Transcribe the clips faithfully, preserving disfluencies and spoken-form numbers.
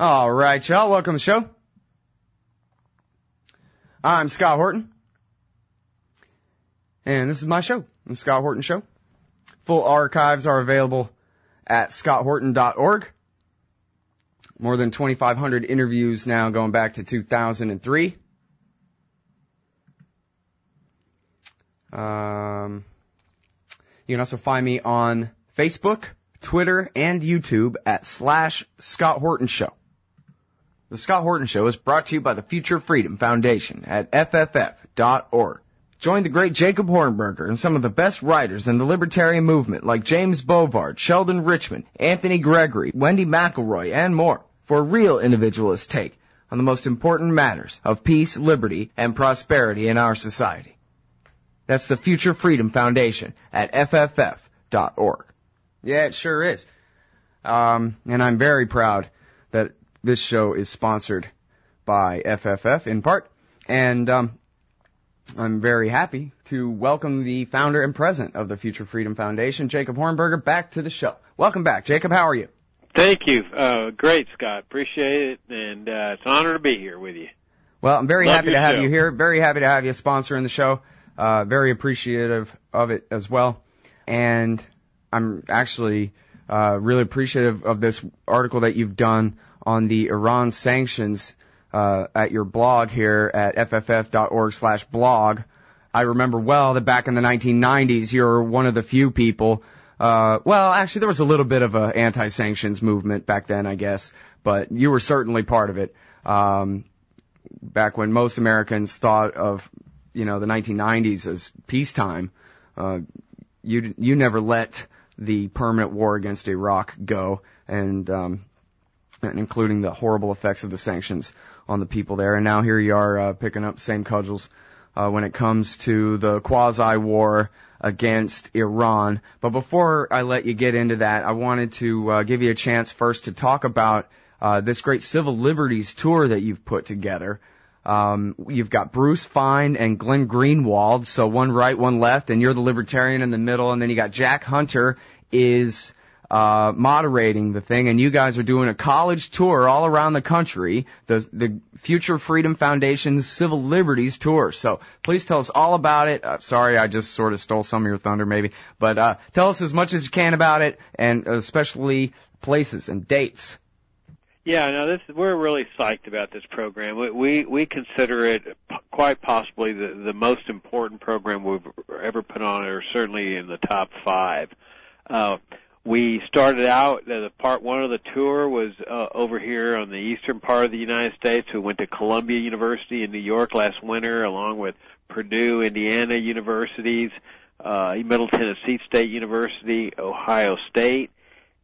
All right, y'all. Welcome to the show. I'm Scott Horton. And this is my show, the Scott Horton Show. Full archives are available at scott horton dot org. More than twenty-five hundred interviews now going back to two thousand three. Um, you can also find me on Facebook, Twitter, and YouTube at slash Scott Horton Show. The Scott Horton Show is brought to you by the Future Freedom Foundation at F F F dot org. Join the great Jacob Hornberger and some of the best writers in the libertarian movement like James Bovard, Sheldon Richman, Anthony Gregory, Wendy McElroy, and more for a real individualist take on the most important matters of peace, liberty, and prosperity in our society. That's the Future Freedom Foundation at F F F dot org. Yeah, it sure is. Um, and I'm very proud that this show is sponsored by F F F in part. And um, I'm very happy to welcome the founder and president of the Future Freedom Foundation, Jacob Hornberger, back to the show. Welcome back, Jacob. How are you? Thank you. Uh, great, Scott. Appreciate it. And uh, it's an honor to be here with you. Well, I'm very Love happy to have show. you here. Very happy to have you sponsoring the show. Uh, very appreciative of it as well. And I'm actually uh, really appreciative of this article that you've done on the Iran sanctions uh, at your blog here at F F F dot org slash blog. I remember well that back in the nineteen nineties, you were one of the few people, uh, well, actually there was a little bit of an anti-sanctions movement back then, I guess, but you were certainly part of it. Um, back when most Americans thought of, you know, the nineteen nineties as peacetime, uh, you, you never let the permanent war against Iraq go, and, um, and including the horrible effects of the sanctions on the people there. And now here you are, uh, picking up the same cudgels, uh, when it comes to the quasi-war against Iran. But before I let you get into that, I wanted to, uh, give you a chance first to talk about, uh, this great civil liberties tour that you've put together. Um, you've got Bruce Fine and Glenn Greenwald, so one right, one left, and you're the libertarian in the middle, and then you got Jack Hunter is, uh, moderating the thing, and you guys are doing a college tour all around the country, the, the Future Freedom Foundation's Civil Liberties Tour. So please tell us all about it. Uh, sorry, I just sort of stole some of your thunder maybe, but, uh, tell us as much as you can about it, and especially places and dates. Yeah, no, this we're really psyched about this program. We we, we consider it p- quite possibly the, the most important program we've ever put on, or certainly in the top five. Uh, we started out, uh, the part one of the tour was uh, over here on the eastern part of the United States. We went to Columbia University in New York last winter, along with Purdue, Indiana universities, uh, Middle Tennessee State University, Ohio State,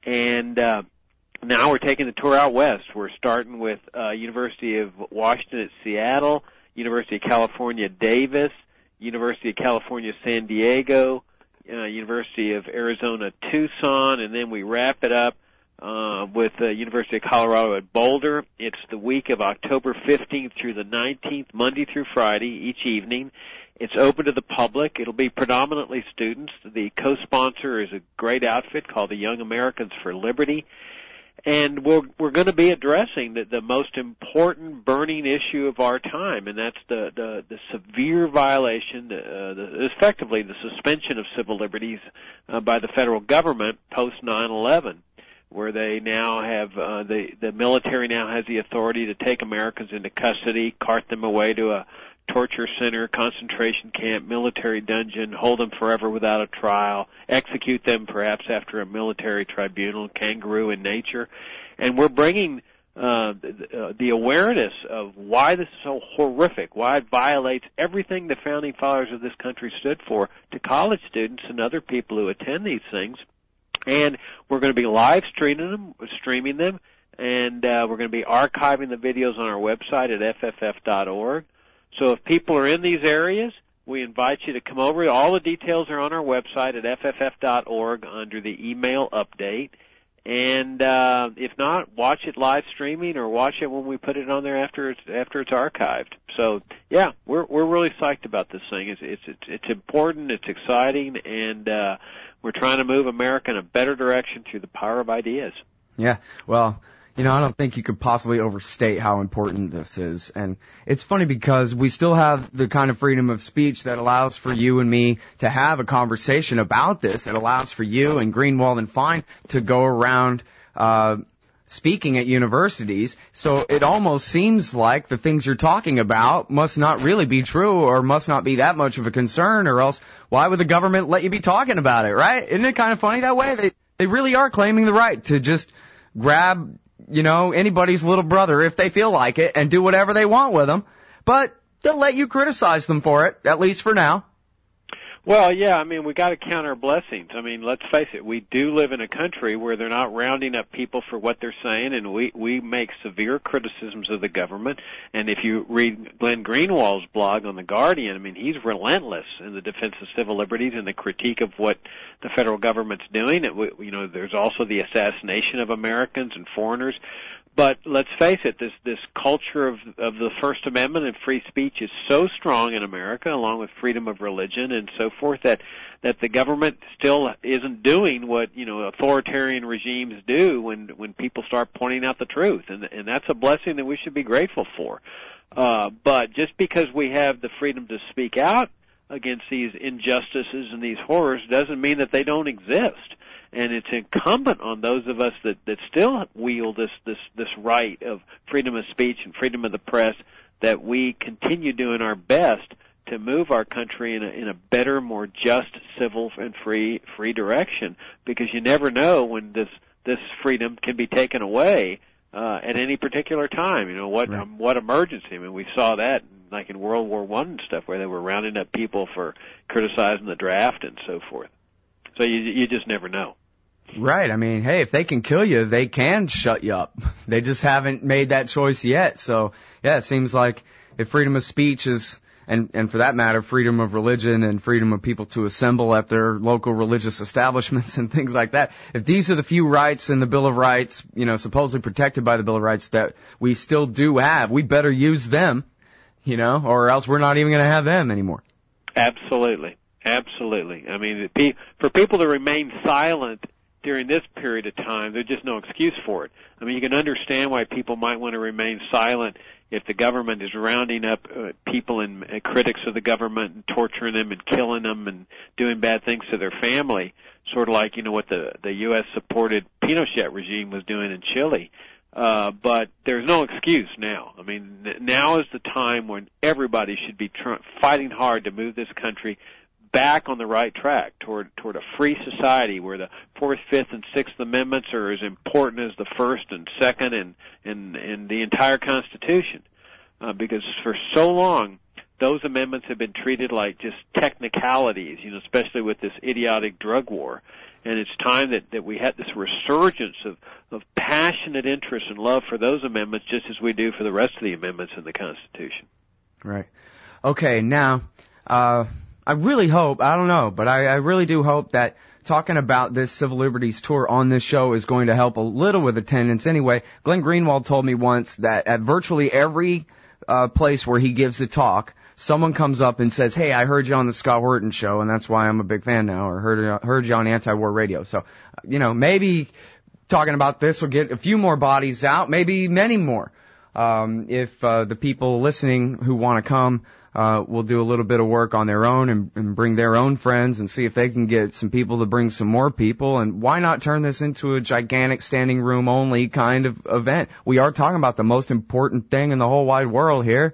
and uh, now we're taking the tour out west. We're starting with uh, University of Washington at Seattle, University of California, Davis, University of California, San Diego, uh, University of Arizona, Tucson, and then we wrap it up uh, with the University of Colorado at Boulder. It's the week of October fifteenth through the nineteenth, Monday through Friday, each evening. It's open to the public. It'll be predominantly students. The co-sponsor is a great outfit called the Young Americans for Liberty. And we're, we're going to be addressing the, the most important burning issue of our time, and that's the, the, the severe violation, uh, the, effectively the suspension of civil liberties uh, by the federal government post nine eleven, where they now have, uh, the, the military now has the authority to take Americans into custody, cart them away to a torture center, concentration camp, military dungeon, hold them forever without a trial, execute them perhaps after a military tribunal, kangaroo in nature. And we're bringing uh, the, uh, the awareness of why this is so horrific, why it violates everything the founding fathers of this country stood for, to college students and other people who attend these things. And we're going to be live streaming them, streaming them, and uh, we're going to be archiving the videos on our website at F F F dot org. So if people are in these areas, we invite you to come over. All the details are on our website at F F F dot org under the email update. And uh, if not, watch it live streaming or watch it when we put it on there after it's after it's archived. So yeah, we're we're really psyched about this thing. It's it's it's, it's important, it's exciting, and uh, we're trying to move America in a better direction through the power of ideas. Yeah, well, You know, I don't think you could possibly overstate how important this is. And it's funny because we still have the kind of freedom of speech that allows for you and me to have a conversation about this, that allows for you and Greenwald and Fine to go around uh speaking at universities. So it almost seems like the things you're talking about must not really be true or must not be that much of a concern, or else why would the government let you be talking about it, right? Isn't it kind of funny that way? They they really are claiming the right to just grab, you know, anybody's little brother if they feel like it and do whatever they want with them. But they'll let you criticize them for it, at least for now. Well, yeah, I mean, we got to count our blessings. I mean, let's face it, we do live in a country where they're not rounding up people for what they're saying, and we we make severe criticisms of the government. And if you read Glenn Greenwald's blog on The Guardian, I mean, he's relentless in the defense of civil liberties and the critique of what the federal government's doing. It, you know, there's also the assassination of Americans and foreigners. But let's face it, this this culture of of the First Amendment and free speech is so strong in America, along with freedom of religion and so forth, that that the government still isn't doing what, you know, authoritarian regimes do when when people start pointing out the truth, and and that's a blessing that we should be grateful for. Uh, but just because we have the freedom to speak out against these injustices and these horrors doesn't mean that they don't exist. And it's incumbent on those of us that, that still wield this, this, this right of freedom of speech and freedom of the press that we continue doing our best to move our country in a, in a better, more just, civil, and free free direction. Because you never know when this this freedom can be taken away uh, at any particular time. You know what right. um, what emergency? I mean, we saw that like in World War One and stuff, where they were rounding up people for criticizing the draft and so forth. So you you just never know. Right. I mean, hey, if they can kill you, they can shut you up. They just haven't made that choice yet. So, yeah, it seems like if freedom of speech is, and, and for that matter, freedom of religion and freedom of people to assemble at their local religious establishments and things like that, if these are the few rights in the Bill of Rights, you know, supposedly protected by the Bill of Rights that we still do have, we better use them, you know, or else we're not even going to have them anymore. Absolutely. Absolutely. I mean, for people to remain silent during this period of time, there's just no excuse for it. I mean, you can understand why people might want to remain silent if the government is rounding up uh, people and uh, critics of the government and torturing them and killing them and doing bad things to their family, sort of like, you know, what the, the U S-supported Pinochet regime was doing in Chile. Uh, but there's no excuse now. I mean, now is the time when everybody should be tr- fighting hard to move this country back on the right track toward toward a free society where the Fourth, Fifth, and Sixth Amendments are as important as the First and Second and and, and the entire Constitution. Uh, because for so long, those amendments have been treated like just technicalities, you know, especially with this idiotic drug war. And it's time that, that we had this resurgence of, of passionate interest and love for those amendments just as we do for the rest of the amendments in the Constitution. Right. Okay, now, uh, I really hope, I don't know, but I, I really do hope that talking about this Civil Liberties Tour on this show is going to help a little with attendance anyway. Glenn Greenwald told me once that at virtually every uh, place where he gives a talk, someone comes up and says, hey, I heard you on the Scott Horton show, and that's why I'm a big fan now, or heard, heard you on Anti-War Radio. So, you know, maybe talking about this will get a few more bodies out, maybe many more. Um, if uh, the people listening who want to come Uh, we'll do a little bit of work on their own and, and bring their own friends and see if they can get some people to bring some more people. And why not turn this into a gigantic standing room only kind of event? We are talking about the most important thing in the whole wide world here.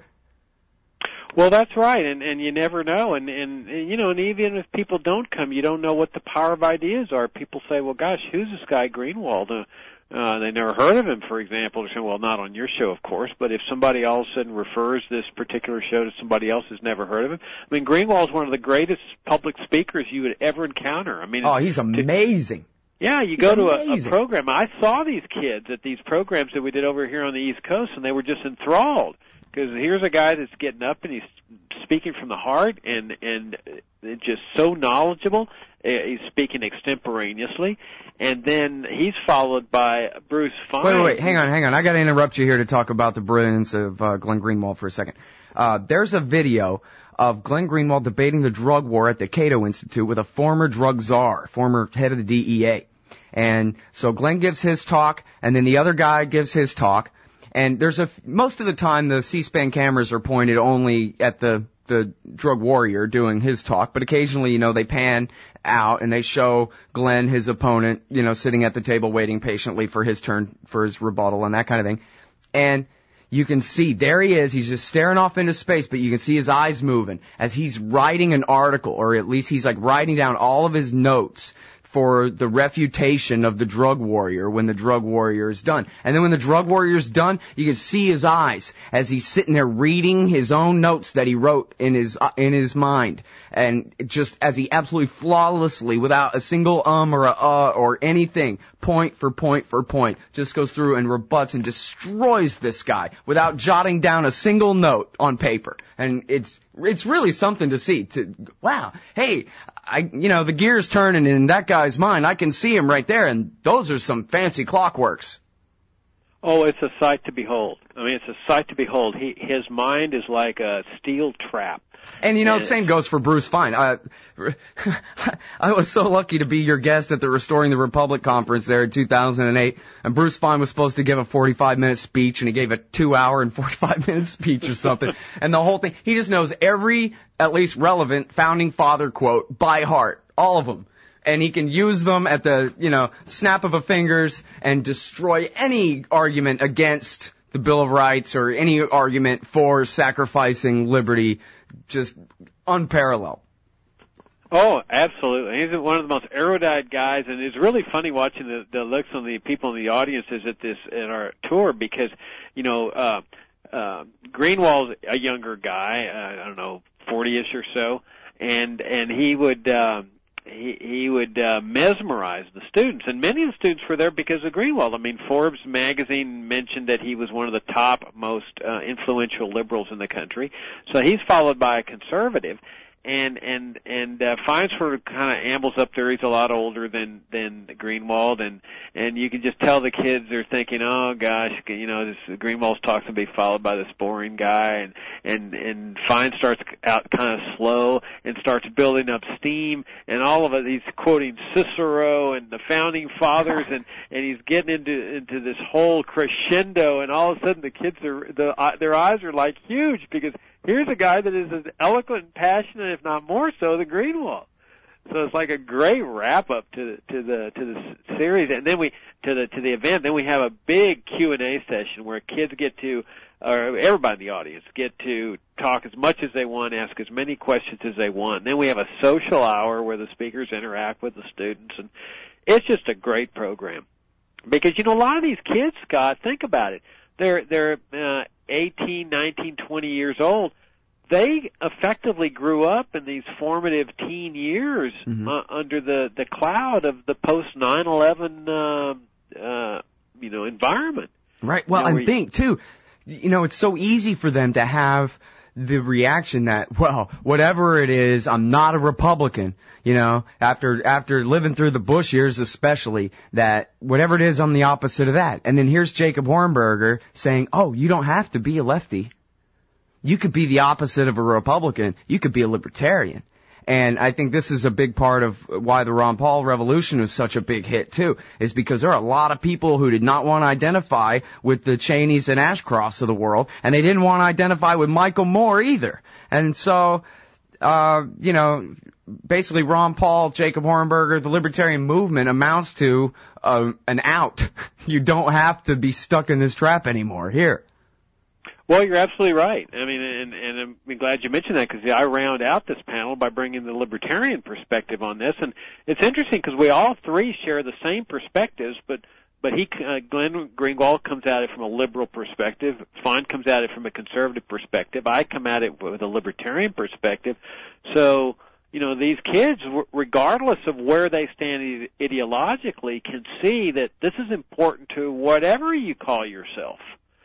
Well, that's right, and and you never know, and, and and you know, and even if people don't come, you don't know what the power of ideas are. People say, well, gosh, who's this guy Greenwald? Uh, Uh, they never heard of him, for example. Or say, well, not on your show, of course, but if somebody all of a sudden refers this particular show to somebody else who's never heard of him, I mean, Greenwald's one of the greatest public speakers you would ever encounter. I mean, oh, he's amazing. Yeah, you he's go to a, a program. I saw these kids at these programs that we did over here on the East Coast, and they were just enthralled. Because here's a guy that's getting up and he's speaking from the heart and and just so knowledgeable. He's speaking extemporaneously, and then he's followed by Bruce Fine. Wait, wait, wait, hang on, hang on. I got to interrupt you here to talk about the brilliance of uh, Glenn Greenwald for a second. Uh, there's a video of Glenn Greenwald debating the drug war at the Cato Institute with a former drug czar, former head of the D E A. And so Glenn gives his talk, and then the other guy gives his talk. And there's a, most of the time the C-SPAN cameras are pointed only at the, the drug warrior doing his talk, but occasionally, you know, they pan out and they show Glenn, his opponent, you know, sitting at the table waiting patiently for his turn, for his rebuttal and that kind of thing. And you can see, there he is, he's just staring off into space, but you can see his eyes moving as he's writing an article, or at least he's like writing down all of his notes for the refutation of the drug warrior when the drug warrior is done. And then when the drug warrior is done, you can see his eyes as he's sitting there reading his own notes that he wrote in his uh, in his mind. And just as he absolutely flawlessly, without a single um or a uh or anything, point for point for point, just goes through and rebuts and destroys this guy without jotting down a single note on paper. And it's it's really something to see. To wow, hey, I you know the gears turning in that guy's mind. I can see him right there, and those are some fancy clockworks. Oh, it's a sight to behold. I mean, it's a sight to behold. He his mind is like a steel trap. And, you know, the same goes for Bruce Fein. Uh, I was so lucky to be your guest at the Restoring the Republic conference there in two thousand eight, and Bruce Fein was supposed to give a forty-five minute speech, and he gave a two hour and forty-five minute speech or something. And the whole thing, he just knows every, at least relevant, founding father quote by heart. All of them. And he can use them at the, you know, snap of a fingers and destroy any argument against the Bill of Rights or any argument for sacrificing liberty. Just unparalleled. Oh, absolutely. He's one of the most erudite guys, and it's really funny watching the, the looks on the people in the audiences at this, at our tour, because, you know, uh, uh, Greenwald's a younger guy, uh, I don't know, forty-ish or so, and, and he would, um, he, he would, uh, mesmerize the students, and many of the students were there because of Greenwald. I mean, Forbes magazine mentioned that he was one of the top most, uh, influential liberals in the country, so he's followed by a conservative. And, and, and, uh, Fein sort of kind of ambles up there. He's a lot older than, than Greenwald, and, and you can just tell the kids are thinking, oh gosh, you know, this Greenwald's talk's gonna be followed by this boring guy, and, and, and Fein starts out kind of slow and starts building up steam, and all of it, he's quoting Cicero and the founding fathers, and, and he's getting into, into this whole crescendo, and all of a sudden the kids are, the, uh, their eyes are like huge, because here's a guy that is as eloquent and passionate, if not more so, than Greenwald. So it's like a great wrap up to to the to the series, and then we to the to the event. Then we have a big Q and A session where kids get to, or everybody in the audience get to talk as much as they want, ask as many questions as they want. And then we have a social hour where the speakers interact with the students, and it's just a great program. Because you know, a lot of these kids, Scott, think about it. They're they're uh, eighteen, nineteen, twenty years old. They effectively grew up in these formative teen years mm-hmm. uh, under the, the cloud of the post nine eleven, uh, uh, you know, environment. Right. Well, you know, I think too, you know, it's so easy for them to have the reaction that, well, whatever it is, I'm not a Republican. You know, after after living through the Bush years, especially, that whatever it is, I'm the opposite of that. And then here's Jacob Hornberger saying, oh, you don't have to be a lefty. You could be the opposite of a Republican. You could be a libertarian. And I think this is a big part of why the Ron Paul revolution was such a big hit, too, is because there are a lot of people who did not want to identify with the Cheneys and Ashcrofts of the world, and they didn't want to identify with Michael Moore either. And so, uh, you know, basically Ron Paul, Jacob Hornberger, the libertarian movement amounts to uh, an out. You don't have to be stuck in this trap anymore. Here. Well, you're absolutely right. I mean, and, and I'm glad you mentioned that, because I round out this panel by bringing the libertarian perspective on this. And it's interesting because we all three share the same perspectives, but but he, uh, Glenn Greenwald comes at it from a liberal perspective. Fein comes at it from a conservative perspective. I come at it with a libertarian perspective. So, you know, these kids, regardless of where they stand ideologically, can see that this is important to whatever you call yourself.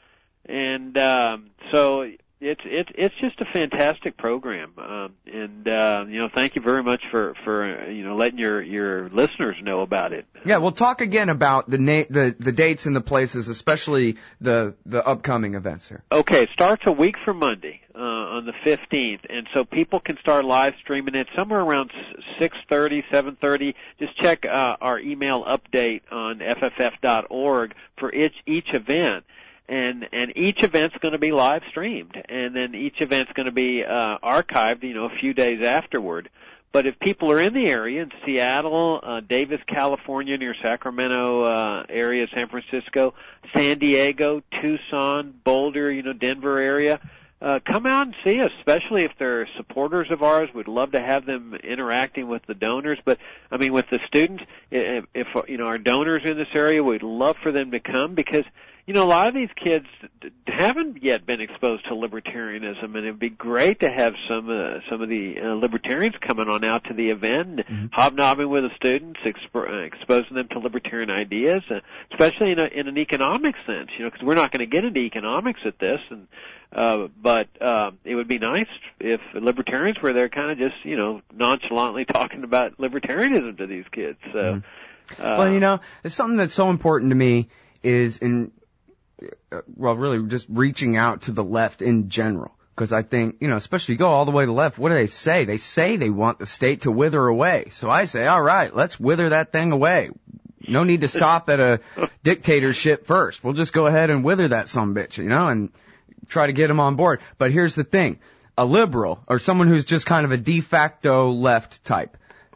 And um, so it's it's it's just a fantastic program, um, and uh, you know, thank you very much for for uh, you know letting your your listeners know about it. Yeah, we'll talk again about the na- the the dates and the places, especially the the upcoming events here. Okay, it starts a week from Monday uh, on the fifteenth, and so people can start live streaming it somewhere around six thirty, seven thirty. Just check uh, our email update on F F F dot org for each, each event. And, and each event's going to be live streamed, and then each event's going to be uh, archived, you know, a few days afterward. But if people are in the area, in Seattle, uh, Davis, California, near Sacramento uh, area, San Francisco, San Diego, Tucson, Boulder, you know, Denver area, uh, come out and see us, especially if they're supporters of ours. We'd love to have them interacting with the donors. But, I mean, with the students, if, if you know, our donors in this area, we'd love for them to come because, you know, a lot of these kids haven't yet been exposed to libertarianism, and it'd be great to have some uh, some of the uh, libertarians coming on out to the event, mm-hmm. hobnobbing with the students, exp- uh, exposing them to libertarian ideas, uh, especially in, a, in an economic sense, you know, because we're not going to get into economics at this, and uh, but uh, it would be nice if libertarians were there kind of just, you know, nonchalantly talking about libertarianism to these kids. So, mm-hmm. uh, well, you know, it's something that's so important to me is in well, really just reaching out to the left in general. Because I think, you know, especially you go all the way to the left, what do they say? They say they want the state to wither away. So I say, all right, let's wither that thing away. No need to stop at a dictatorship first. We'll just go ahead and wither that sumbitch, you know, and try to get them on board. But here's the thing. A liberal, or someone who's just kind of a de facto left type,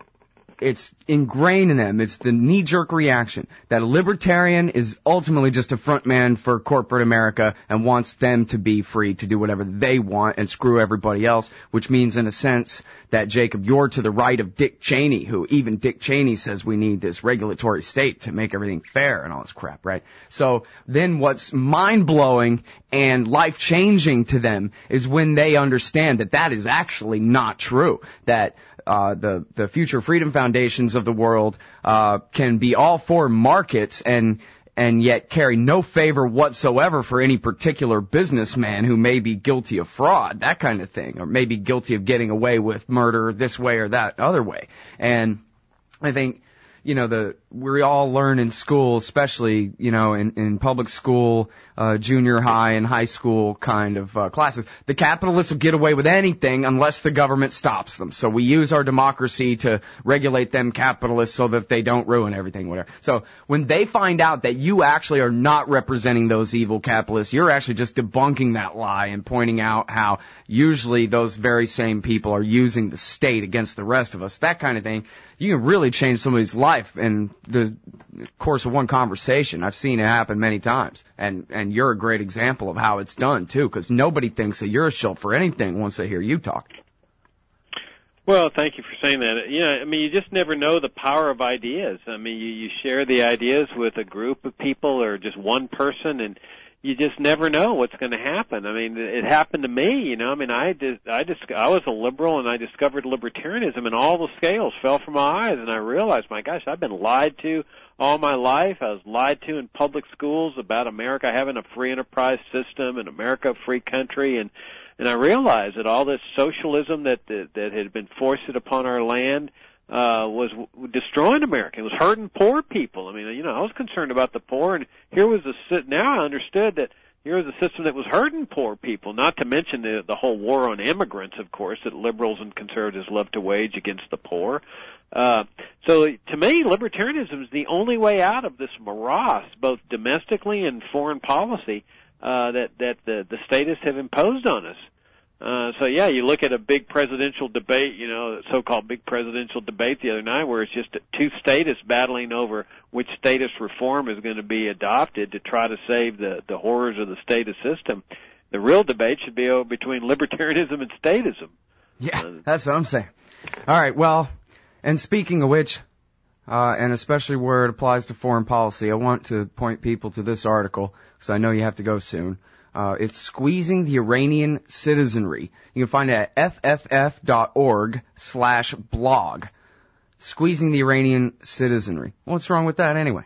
it's ingrained in them. It's the knee-jerk reaction that a libertarian is ultimately just a front man for corporate America and wants them to be free to do whatever they want and screw everybody else, which means in a sense that, Jacob, you're to the right of Dick Cheney, who even Dick Cheney says we need this regulatory state to make everything fair and all this crap, right? So then what's mind-blowing and life-changing to them is when they understand that that is actually not true, that Uh, the, the future freedom foundations of the world, uh, can be all for markets and, and yet carry no favor whatsoever for any particular businessman who may be guilty of fraud, that kind of thing, or may be guilty of getting away with murder this way or that other way. And I think, you know, the, we all learn in school, especially, you know, in, in public school, uh, junior high and high school kind of, uh, classes. The capitalists will get away with anything unless the government stops them. So we use our democracy to regulate them capitalists so that they don't ruin everything, whatever. So when they find out that you actually are not representing those evil capitalists, you're actually just debunking that lie and pointing out how usually those very same people are using the state against the rest of us, that kind of thing. You can really change somebody's life in the course of one conversation. I've seen it happen many times. And, and you're a great example of how it's done, too, because nobody thinks that you're a shill for anything once they hear you talk. Well, thank you for saying that. Yeah, I mean, you just never know the power of ideas. I mean, you, you share the ideas with a group of people or just one person, and you just never know what's going to happen. I mean, it happened to me, you know. I mean, I did, I just, I was a liberal, and I discovered libertarianism, and all the scales fell from my eyes, and I realized, my gosh, I've been lied to all my life. I was lied to in public schools about America having a free enterprise system and America a free country, and and I realized that all this socialism that that, that had been foisted upon our land uh was w- destroying America. It was hurting poor people. I mean, you know, I was concerned about the poor, and here was a now I understood that here was a system that was hurting poor people, not to mention the the whole war on immigrants, of course, that liberals and conservatives love to wage against the poor. Uh so to me, libertarianism is the only way out of this morass, both domestically and foreign policy, uh that that the the statists have imposed on us. Uh, so yeah, you look at a big presidential debate, you know, so-called big presidential debate the other night, where it's just two statists battling over which statist reform is going to be adopted to try to save the, the horrors of the statist system. The real debate should be over between libertarianism and statism. Yeah, uh, that's what I'm saying. All right, well, and speaking of which, uh, and especially where it applies to foreign policy, I want to point people to this article, because I know you have to go soon. Uh, it's Squeezing the Iranian Citizenry. You can find it at fff.org slash blog. Squeezing the Iranian Citizenry. What's wrong with that anyway?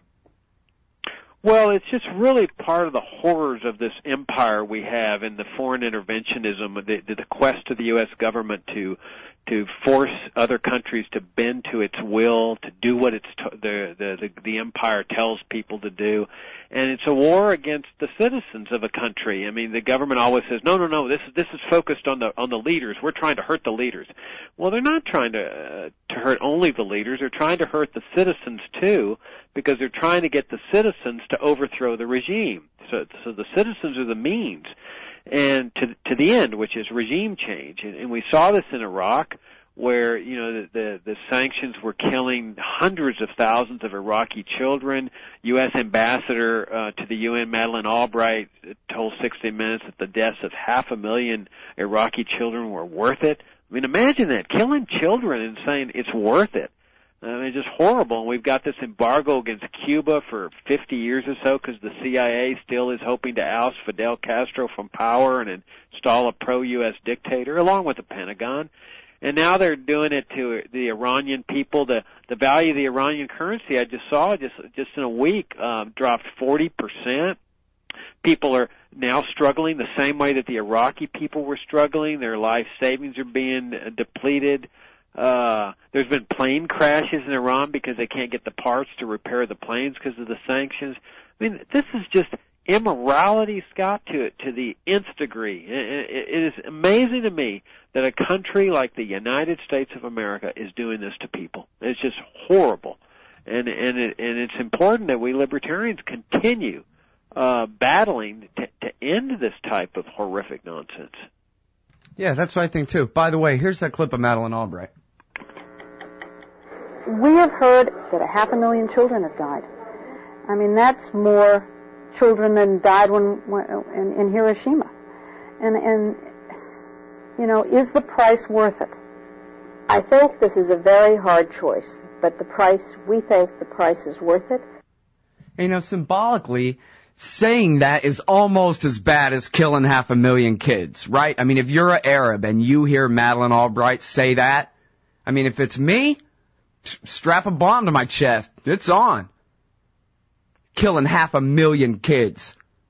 Well, it's just really part of the horrors of this empire we have in the foreign interventionism, the, the quest of the U S government to to force other countries to bend to its will, to do what it's t- the, the the the empire tells people to do, and it's a war against the citizens of a country. I mean, the government always says, no, no, no, this is this is focused on the on the leaders. We're trying to hurt the leaders. Well, they're not trying to uh, to hurt only the leaders. They're trying to hurt the citizens too, because they're trying to get the citizens to overthrow the regime. So, so the citizens are the means. And to to the end, which is regime change, and, and we saw this in Iraq, where you know the, the the sanctions were killing hundreds of thousands of Iraqi children. U S Ambassador uh, to the U N, Madeleine Albright, told sixty minutes that the deaths of half a million Iraqi children were worth it. I mean, imagine that, killing children and saying it's worth it. I mean, it's just horrible. And we've got this embargo against Cuba for fifty years or so because the C I A still is hoping to oust Fidel Castro from power and install a pro-U S dictator, along with the Pentagon. And now they're doing it to the Iranian people. The the value of the Iranian currency, I just saw just just in a week, um, dropped forty percent. People are now struggling the same way that the Iraqi people were struggling. Their life savings are being depleted. Uh, there's been plane crashes in Iran because they can't get the parts to repair the planes because of the sanctions. I mean, this is just immorality, Scott, to to the nth degree. It, it, it is amazing to me that a country like the United States of America is doing this to people. It's just horrible, and and it, and it's important that we libertarians continue uh, battling to, to end this type of horrific nonsense. Yeah, that's what I think too. By the way, here's that clip of Madeleine Albright. We have heard that a half a million children have died. I mean, that's more children than died when, when in, in Hiroshima. And, and, you know, is the price worth it? I think this is a very hard choice, but the price, we think the price is worth it. You know, symbolically, saying that is almost as bad as killing half a million kids, right? I mean, if you're an Arab and you hear Madeleine Albright say that, I mean, if it's me, strap a bomb to my chest. It's on. Killing half a million kids.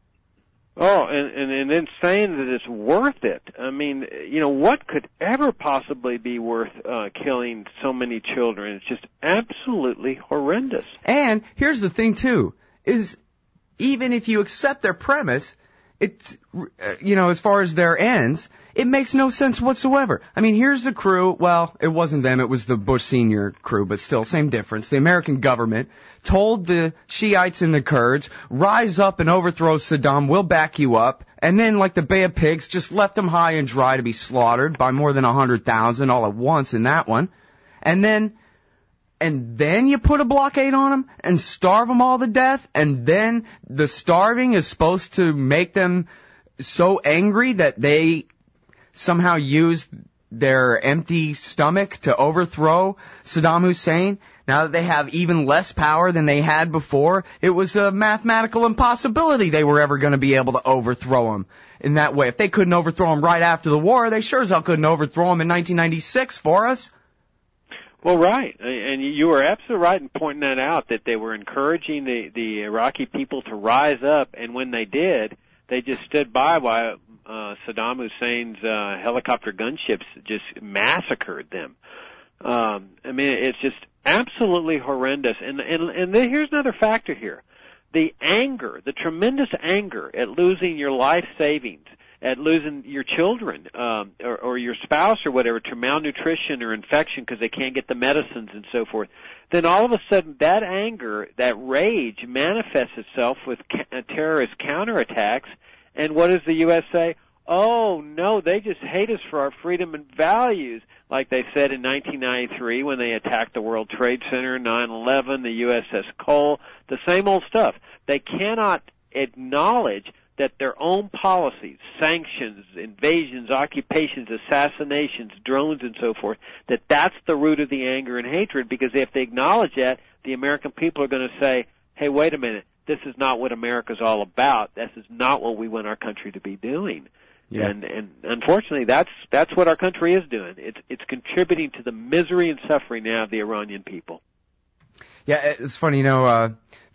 Oh, and, and, and then saying that it's worth it. I mean, you know, what could ever possibly be worth uh, killing so many children? It's just absolutely horrendous. And here's the thing, too, is even if you accept their premise, it's, you know, as far as their ends, it makes no sense whatsoever. I mean, here's the crew. Well, it wasn't them. It was the Bush Senior crew, but still, same difference. The American government told the Shiites and the Kurds, rise up and overthrow Saddam. We'll back you up. And then, like the Bay of Pigs, just left them high and dry to be slaughtered by more than one hundred thousand all at once in that one. And then, and then you put a blockade on them and starve them all to death. And then the starving is supposed to make them so angry that they somehow use their empty stomach to overthrow Saddam Hussein. Now that they have even less power than they had before, it was a mathematical impossibility they were ever going to be able to overthrow him in that way. If they couldn't overthrow him right after the war, they sure as hell couldn't overthrow him in nineteen ninety-six for us. Well, right, and you were absolutely right in pointing that out, that they were encouraging the, the Iraqi people to rise up, and when they did, they just stood by while uh, Saddam Hussein's uh, helicopter gunships just massacred them. Um, I mean, it's just absolutely horrendous. And, and, and then here's another factor here. The anger, the tremendous anger at losing your life savings, at losing your children um, or, or your spouse or whatever to malnutrition or infection because they can't get the medicines and so forth, then all of a sudden that anger, that rage manifests itself with ca- terrorist counterattacks. And what does the U S say? Oh, no, they just hate us for our freedom and values, like they said in nineteen ninety-three when they attacked the World Trade Center, nine eleven, the U S S Cole, the same old stuff. They cannot acknowledge that their own policies, sanctions, invasions, occupations, assassinations, drones, and so forth, that that's the root of the anger and hatred, because if they acknowledge that, the American people are going to say, hey, wait a minute, this is not what America's all about. This is not what we want our country to be doing. Yeah. And, and unfortunately, that's that's what our country is doing. It's it's contributing to the misery and suffering now of the Iranian people. Yeah, it's funny, you know, uh,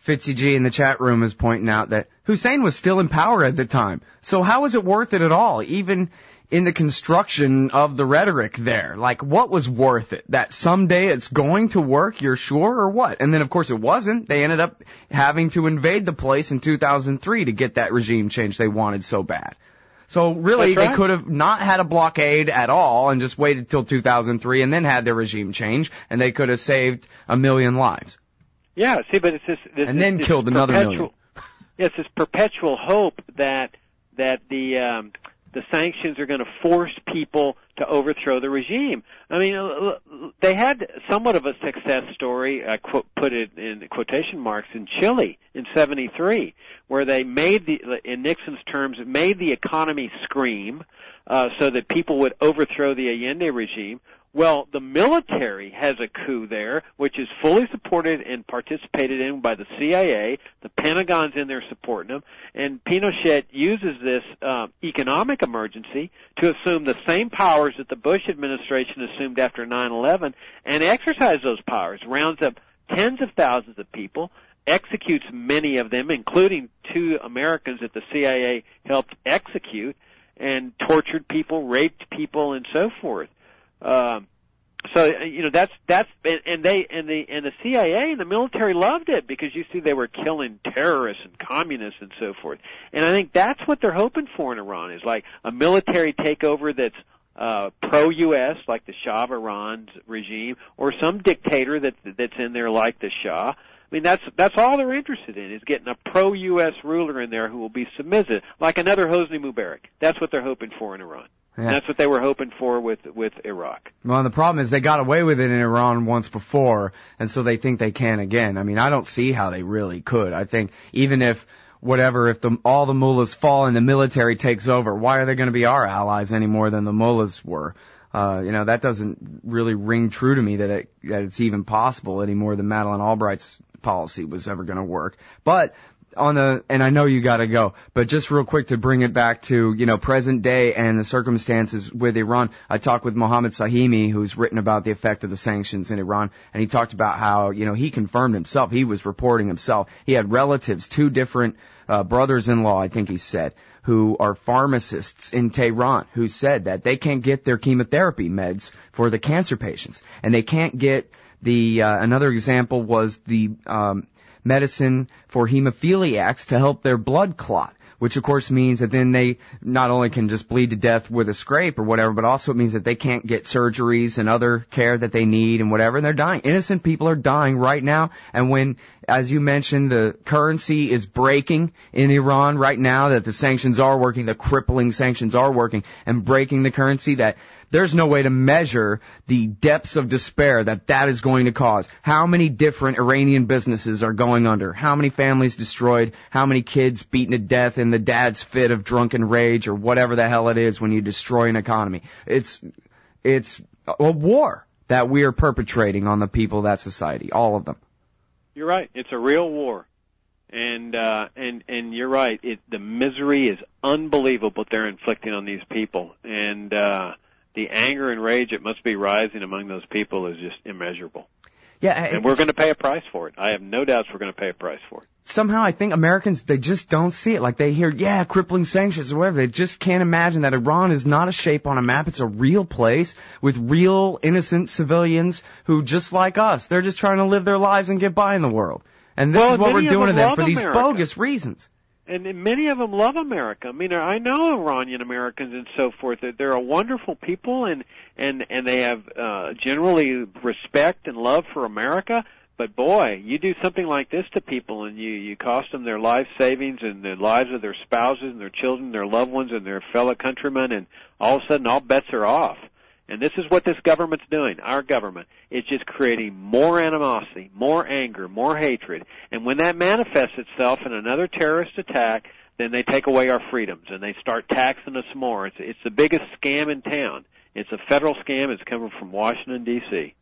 Fitzy G in the chat room is pointing out that Hussein was still in power at the time. So how was it worth it at all, even in the construction of the rhetoric there? Like, what was worth it? That someday it's going to work, you're sure, or what? And then, of course, it wasn't. They ended up having to invade the place in two thousand three to get that regime change they wanted so bad. So really, That's right. They could have not had a blockade at all and just waited till two thousand three and then had their regime change, and they could have saved a million lives. Yeah, see, but it's this, this and then this killed another perpetual, million. It's this perpetual hope that that the um, the sanctions are going to force people to overthrow the regime. I mean, they had somewhat of a success story. I quote, put it in quotation marks in Chile in seventy-three, where they made the, in Nixon's terms, made the economy scream uh, so that people would overthrow the Allende regime. Well, the military has a coup there, which is fully supported and participated in by the C I A. The Pentagon's in there supporting them. And Pinochet uses this uh, economic emergency to assume the same powers that the Bush administration assumed after nine eleven and exercise those powers. Rounds up tens of thousands of people, executes many of them, including two Americans that the C I A helped execute, and tortured people, raped people, and so forth. Um, so you know that's that's and they and the and the C I A and the military loved it because you see they were killing terrorists and communists and so forth. And I think that's what they're hoping for in Iran is like a military takeover that's uh, pro-U S like the Shah of Iran's regime, or some dictator that that's in there like the Shah. I mean that's that's all they're interested in is getting a pro-U S ruler in there who will be submissive, like another Hosni Mubarak. That's what they're hoping for in Iran. Yeah. And that's what they were hoping for with with Iraq. Well, the problem is they got away with it in Iran once before, and so they think they can again. I mean, I don't see how they really could. I think even if whatever, if the, all the mullahs fall and the military takes over, why are they going to be our allies any more than the mullahs were? Uh, you know, that doesn't really ring true to me that it, that it's even possible any more than Madeleine Albright's policy was ever going to work. But on the, and I know you gotta go, but just real quick to bring it back to, you know, present day and the circumstances with Iran, I talked with Mohammed Sahimi, who's written about the effect of the sanctions in Iran, and he talked about how, you know, he confirmed himself, he was reporting himself, he had relatives, two different, uh, brothers-in-law, I think he said, who are pharmacists in Tehran, who said that they can't get their chemotherapy meds for the cancer patients, and they can't get the, uh, another example was the, um, medicine for hemophiliacs to help their blood clot, which of course means that then they not only can just bleed to death with a scrape or whatever, but also it means that they can't get surgeries and other care that they need and whatever, and they're dying. Innocent people are dying right now, and when, as you mentioned, the currency is breaking in Iran right now, that the sanctions are working, the crippling sanctions are working, and breaking the currency, that there's no way to measure the depths of despair that that is going to cause. How many different Iranian businesses are going under? How many families destroyed? How many kids beaten to death in the dad's fit of drunken rage or whatever the hell it is when you destroy an economy? It's, it's a war that we are perpetrating on the people of that society, all of them. You're right. It's a real war. And, uh, and, and you're right. It, the misery is unbelievable they're inflicting on these people. And, uh, the anger and rage that must be rising among those people is just immeasurable. Yeah, and we're going to pay a price for it. I have no doubts we're going to pay a price for it. Somehow I think Americans, they just don't see it. Like they hear, yeah, crippling sanctions or whatever. They just can't imagine that Iran is not a shape on a map. It's a real place with real innocent civilians who, just like us, they're just trying to live their lives and get by in the world. And this well, is what we're doing to them for these America. bogus reasons. And many of them love America. I mean, I know Iranian Americans and so forth. They're a wonderful people, and and and they have uh, generally respect and love for America. But boy, you do something like this to people, and you you cost them their life savings and the lives of their spouses and their children, their loved ones, and their fellow countrymen, and all of a sudden, all bets are off. And this is what this government's doing, our government. It's just creating more animosity, more anger, more hatred. And when that manifests itself in another terrorist attack, then they take away our freedoms and they start taxing us more. It's, it's the biggest scam in town. It's a federal scam. It's coming from Washington, D C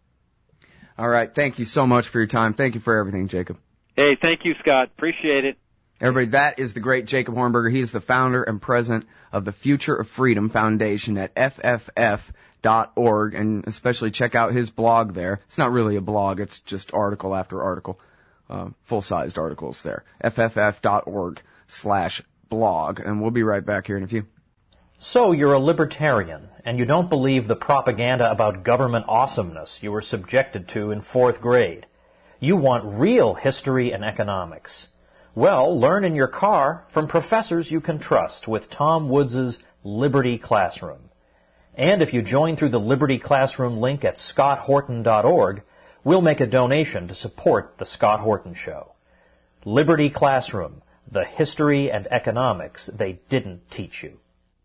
All right. Thank you so much for your time. Thank you for everything, Jacob. Hey, thank you, Scott. Appreciate it. Everybody, that is the great Jacob Hornberger. He is the founder and president of the Future of Freedom Foundation at F F F dot org, and especially check out his blog there. It's not really a blog, it's just article after article uh, full-sized articles there. F F F dot org slash blog. And we'll be right back here in a few. So you're a libertarian, and you don't believe the propaganda about government awesomeness you were subjected to in fourth grade. You want real history and economics. Well, learn in your car from professors you can trust with Tom Woods' Liberty Classroom. And if you join through the Liberty Classroom link at scott horton dot org, we'll make a donation to support The Scott Horton Show. Liberty Classroom, the history and economics they didn't teach you.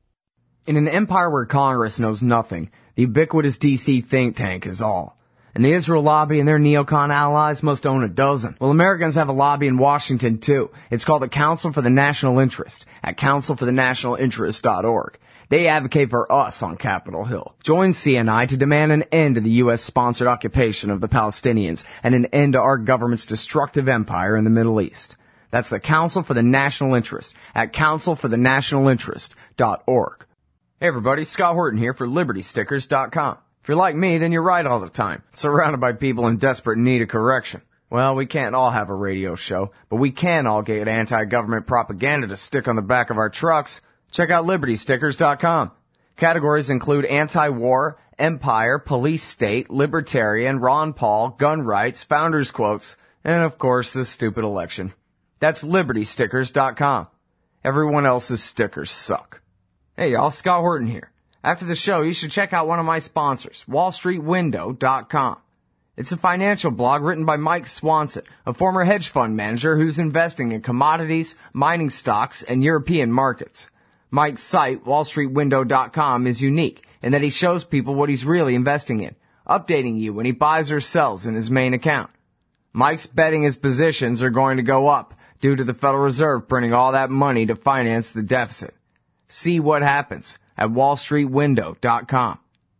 In an empire where Congress knows nothing, the ubiquitous D C think tank is all. And the Israel lobby and their neocon allies must own a dozen. Well, Americans have a lobby in Washington, too. It's called the Council for the National Interest at council for the national interest dot org. They advocate for us on Capitol Hill. Join C N I to demand an end to the U S-sponsored occupation of the Palestinians and an end to our government's destructive empire in the Middle East. That's the Council for the National Interest at council for the national interest dot org. Hey everybody, Scott Horton here for liberty stickers dot com. If you're like me, then you're right all the time, surrounded by people in desperate need of correction. Well, we can't all have a radio show, but we can all get anti-government propaganda to stick on the back of our trucks. Check out liberty stickers dot com. Categories include anti-war, empire, police state, libertarian, Ron Paul, gun rights, founders quotes, and of course this stupid election. That's liberty stickers dot com. Everyone else's stickers suck. Hey y'all, Scott Horton here. After the show, you should check out one of my sponsors, wall street window dot com. It's a financial blog written by Mike Swanson, a former hedge fund manager who's investing in commodities, mining stocks, and European markets. Mike's site, wall street window dot com, is unique in that he shows people what he's really investing in, updating you when he buys or sells in his main account. Mike's betting his positions are going to go up due to the Federal Reserve printing all that money to finance the deficit. See what happens at wall street window dot com.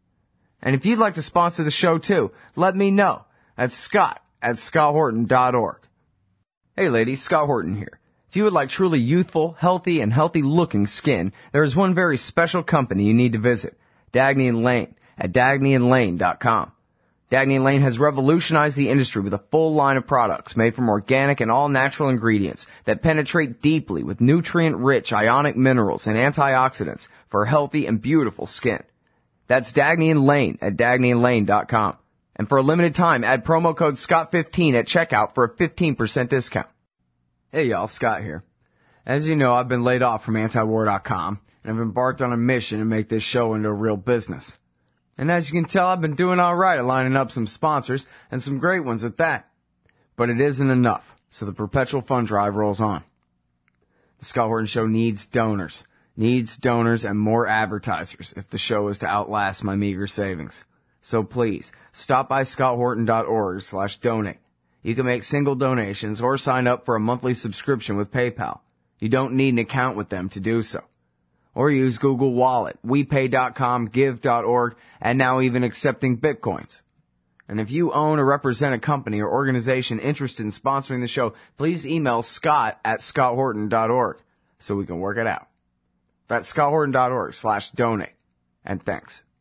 And if you'd like to sponsor the show too, let me know at Scott at scott horton dot org. Hey ladies, Scott Horton here. If you would like truly youthful, healthy, and healthy-looking skin, there is one very special company you need to visit, Dagny and Lane at dagny and lane dot com. Dagny and Lane has revolutionized the industry with a full line of products made from organic and all-natural ingredients that penetrate deeply with nutrient-rich ionic minerals and antioxidants for healthy and beautiful skin. That's Dagny and Lane at dagny and lane dot com. And for a limited time, add promo code Scott fifteen at checkout for a fifteen percent discount. Hey y'all, Scott here. As you know, I've been laid off from anti war dot com, and I've embarked on a mission to make this show into a real business. And as you can tell, I've been doing alright at lining up some sponsors, and some great ones at that. But it isn't enough, so the perpetual fund drive rolls on. The Scott Horton Show needs donors. Needs donors and more advertisers if the show is to outlast my meager savings. So please, stop by scott horton dot org slash donate. You can make single donations or sign up for a monthly subscription with PayPal. You don't need an account with them to do so. Or use Google Wallet, we pay dot com, give dot org, and now even accepting Bitcoins. And if you own or represent a company or organization interested in sponsoring the show, please email Scott at scott horton dot org so we can work it out. That's scott horton dot org slash donate. And thanks.